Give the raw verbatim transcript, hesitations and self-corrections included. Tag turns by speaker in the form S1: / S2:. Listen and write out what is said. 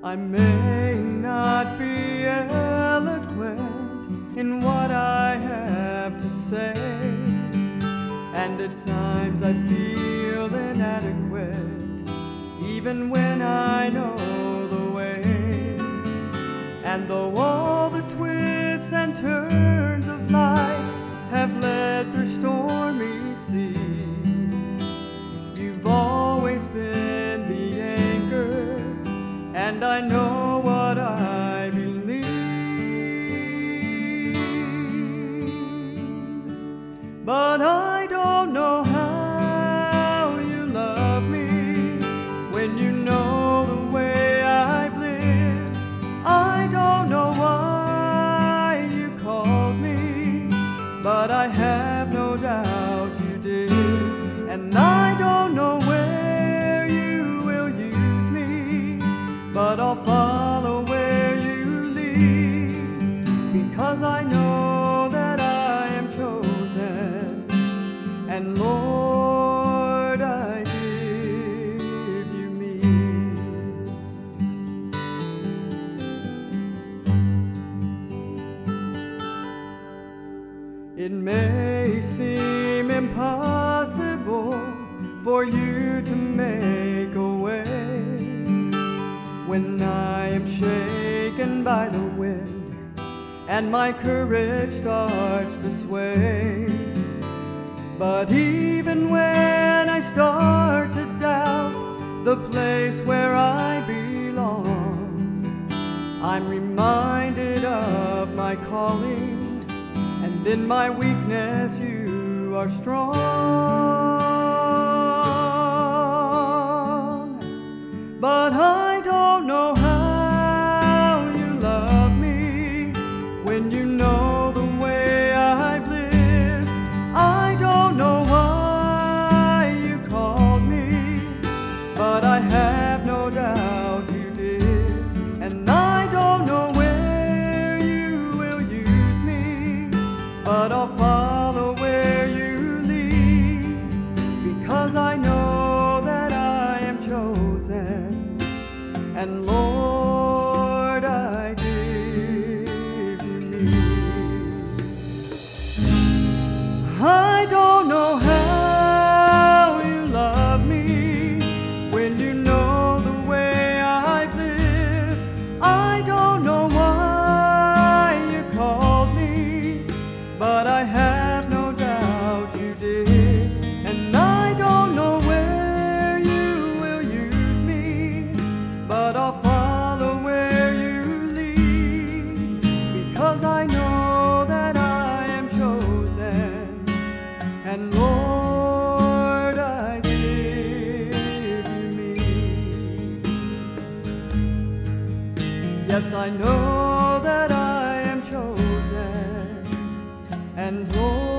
S1: I may not be eloquent in what I have to say, and at times I feel inadequate, even when I know the way. And though all the twists and turns of life have led through stormy seas, you've always been the anchor, and I know what I believe. But I don't know how you love me when you know the way I've lived. I don't know why you called me, but I have no doubt you did. And I don't know where you will use me, but I'll follow where you lead, because I know that I am chosen, and Lord, I give you me. It may seem impossible for you to make a way when I am shaken by the wind and my courage starts to sway. But even when I start to doubt the place where I belong, I'm reminded of my calling, and in my weakness you are strong. But I don't know how you love me when you know the way I've lived. I don't know why you called me, but I have no doubt you did. And I don't know where you will use me, but I'll follow where you lead, because I know that I am chosen, and Lord, I give you me. I don't know how you love me when you know the way I've lived. I don't know why you called me, but I have no doubt you did. And I don't know where you will use me, but I'll follow where you lead, because I know that I am chosen, and Lord, I give you me. Yes, I know that I am chosen, and Lord,